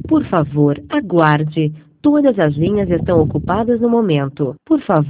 Por favor, aguarde. Todas as linhas estão ocupadas no momento. Por favor.